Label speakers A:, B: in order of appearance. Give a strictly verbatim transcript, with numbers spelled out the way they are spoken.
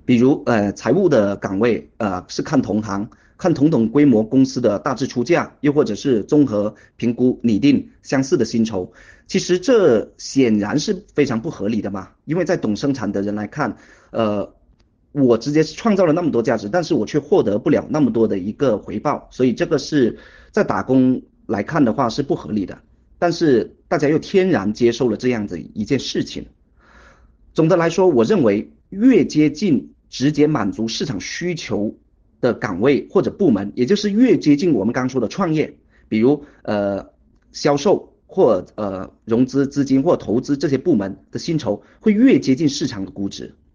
A: 比如呃财务的岗位，呃是看同行，看同等规模公司的大致出价，又或者是综合评估拟定相似的薪酬。其实这显然是非常不合理的嘛，因为在懂生产的人来看，呃，我直接创造了那么多价值，但是我却获得不了那么多的一个回报，所以这个是在打工来看的话是不合理的。但是大家又天然接受了这样的一件事情。总的来说，我认为越接近直接满足市场需求的岗位或者部门，也就是越接近我们刚刚说的创业，比如呃销售或呃融资资金或投资这些部门的薪酬，会越接近市场的估值。